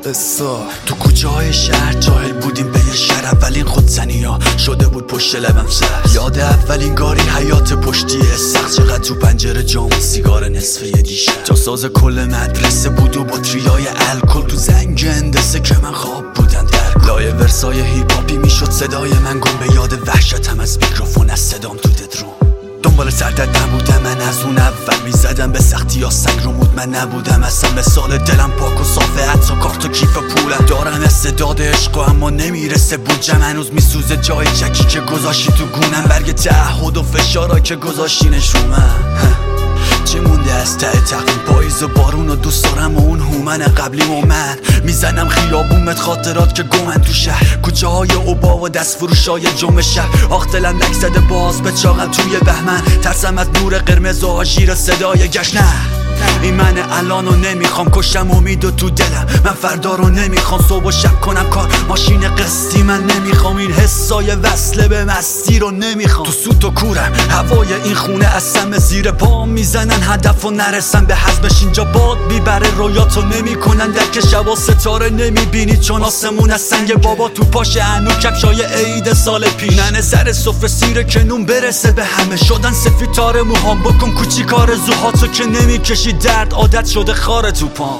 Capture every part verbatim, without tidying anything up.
قصه تو کوچه های شهر جاهل بودیم به یه شهر، اولین خودزنی ها شده بود پشت لبم سر. یاد اولین گاری حیات پشتی سخت، چقدر تو پنجره جام سیگار نصفه یه دیشب. جاساز کل مدرسه بود و باتریای الکل تو زنگ اندسه که من خواب بودن در لایه ورسای هیپ هاپی میشد صدای من گم به یاد وحشتم از میکروفون، از صدام تو ددروم. دنبال سردت نبودم من از اون اول، میزدم به سختی یا سنگ رو مود. من نبودم اصلا به سال دلم پاک و صافه، حتی کارت و کیف پولم دارم استعداد عشق اما نمیرسه بودجم. هنوز میسوزه جای چکی که گذاشتی تو گونم، برگ تعهد و فشارا که گذاشتی نشومم. چی مونده از ته تقویم؟ پاییز و بارون و دوست دارم و اون هومن قبلی و من میزنم خیابومت خاطرات که گمن تو شهر، کوچه های اوبا و دست فروش های جمعه شهر. آخ دلم لک زده باز به چاقم توی بهمن، ترسم از نور قرمز و آژیر صدای گشت. نه این من الانو نمیخوام، کشتم امید و تو دلم من فردا رو نمیخوام. صبح و شب کنم کار ماشین قسطی من نمیخوام، این حسای وصله به مستی رو نمیخوام. تو سوت و کورم هوای این خونه از سم زیر پام میزنن هدف و نرسم به حزبش. اینجا باد میبره رویاتو نمیکنن درک شب و ستاره نمیبینی چون آسمون از سنگ بابا تو پاش هنو کفشای عید سال پیش. ننه سر سفره سیر که نون برسه به همه، شدن سفیتار موهام بکن کوچی کار زوهاتو که نمیکشی درد عادت شده خاره تو پام.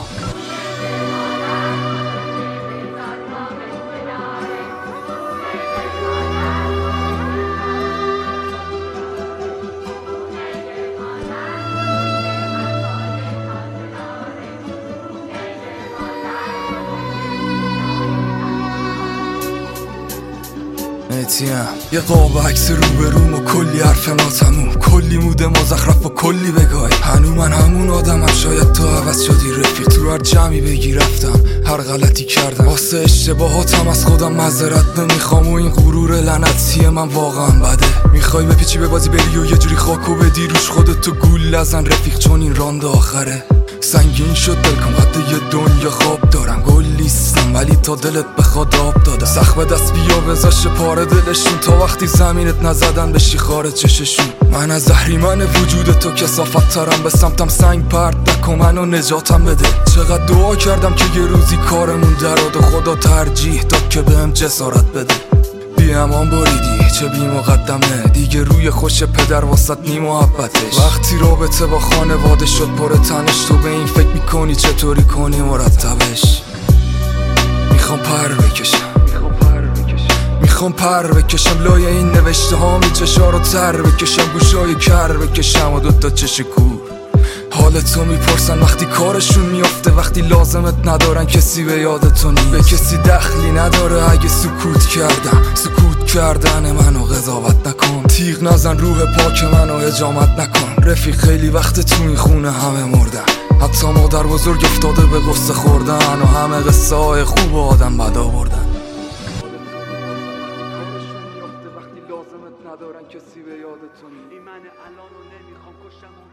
یه قاب عکس رو به روم و کلی حرف ناتموم، کلی موده مزخرف و کلی بگای. هنو من همون آدمم، شاید تو عوض شدی رفیق. تو هر جمعی بگی رفتم، هر غلطی کردم، واسه اشتباهاتم از خودم معذرت نمیخوام. و این غرور لعنتی من واقعا بده. میخوای بپیچی به بازی بری و یه جوری خاکو بدی روش، خودتو گول نزن رفیق چون این راند آخره. سنگین شد دلکم قد یه دنیا خواب دارم، گل نیستم ولی تا دلت بخواد آب دادم. سخت به دست بیا بذاش پاره دلشون، تا وقتی زمینت نزدن بشی خارج چششون. من از اهریمن وجود تو کثافت ترم، به سمتم سنگ پرت نکن منو نجاتم بده. چقدر دعا کردم که یه روزی کارمون دراد و خدا ترجیح داد که بهم جسارت بده. بی امان بریدی چه بی مقدمه، دیگه روی خوش پدر واسط نی محبتش. وقتی رابطه با خانواده شد پر تنش، تو به این فکر میکنی چطوری کنی مرتبش. میخوام پر بکشم میخوام پر بکشم لای این نوشته ها، می چشا رو تر بکشم، گوشای کر بکشم و دوتا چش کور. حال تو میپرسن وقتی کارشون میافته، وقتی لازمت ندارن کسی به یادتون نیست. به کسی دخلی نداره اگه سکوت کردم، سکوت کردن منو قضاوت نکن. تیغ نزن روح پاک منو هجامت نکن. رفیق خیلی وقت تو این خونه همه مردن، حتی مادر بزرگ افتاده به قصه خوردن، و همه قصه های خوب آدم بد آوردن. ندارن کسی به یادتون. این من الان رو نمیخوام، کشتم